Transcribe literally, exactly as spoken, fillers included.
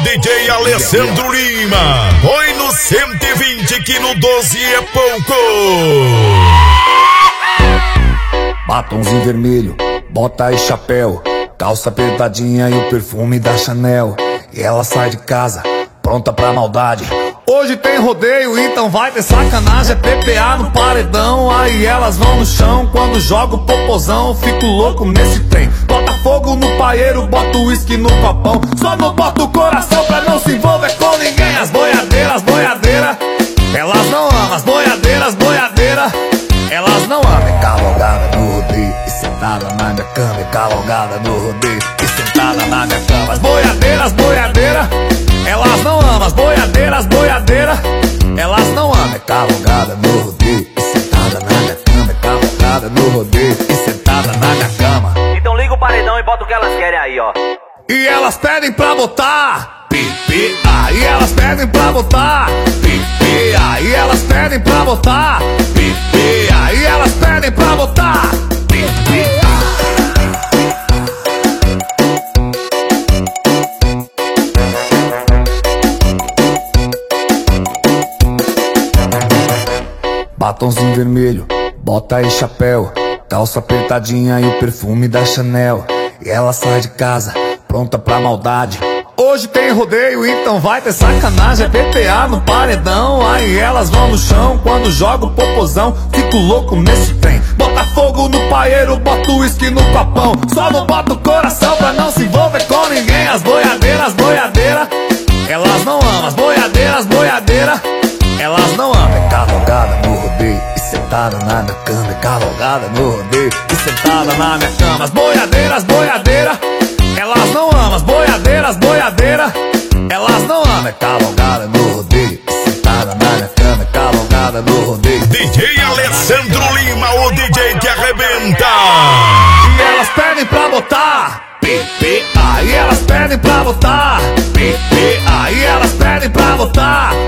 D J Alessandro Lima. Põe no cento e vinte que no doze é pouco. Batomzinho vermelho, bota e chapéu, calça apertadinha e o perfume da Chanel. E ela sai de casa, pronta pra maldade. Hoje tem rodeio, então vai ter sacanagem. É P P A no paredão, aí elas vão no chão. Quando joga o popozão, fico louco nesse trem. Bota fogo no paeiro, bota o uísque no copão. Só não bota o coração pra não se envolver com ninguém. As boiadeiras, as boiadeiras, elas não amam. As boiadeiras, boiadeiras, elas não amam. É cavalgada no rodeio e sentada na minha cama. É cavalgada no rodeio e sentada na minha cama. As boiadeiras, boiadeiras, elas não amam. As boiadeiras, boiadeiras, elas não amam. É cavalgada no rodeio e sentada na minha cama. É cavalgada no rodeio e sentada na minha cama. Então liga o paredão e bota o que elas querem aí, ó. E elas pedem pra botar pipi, aí elas pedem pra botar pipi, aí elas pedem pra botar pipi, aí elas pedem pra botar pipi. Batomzinho vermelho, bota e chapéu, calça apertadinha e o perfume da Chanel. E ela sai de casa, pronta pra maldade. Hoje tem rodeio, então vai ter sacanagem. É P P A no paredão, aí elas vão no chão. Quando joga o popozão, fico louco nesse trem. Bota fogo no paeiro, bota o uísque no copão. Só não bota o coração pra não se envolver com ninguém. As boiadeiras, as boiadeiras, elas não amam. As boiadeiras, boiadeiras, elas não amam. É cavalgada no rodeio e sentada na minha cama. É cavalgada no rodeio e sentada na minha cama. As boiadeiras, boiadeiras, elas não amam. As boiadeiras, boiadeiras, elas não amam. É cavalgada no rodeio e sentada na minha cama. É cavalgada no rodeio. D J Alessandro Lima, o D J que arrebenta. E elas pedem pra botar pipi, aí elas pedem pra botar pipi, aí elas pedem pra botar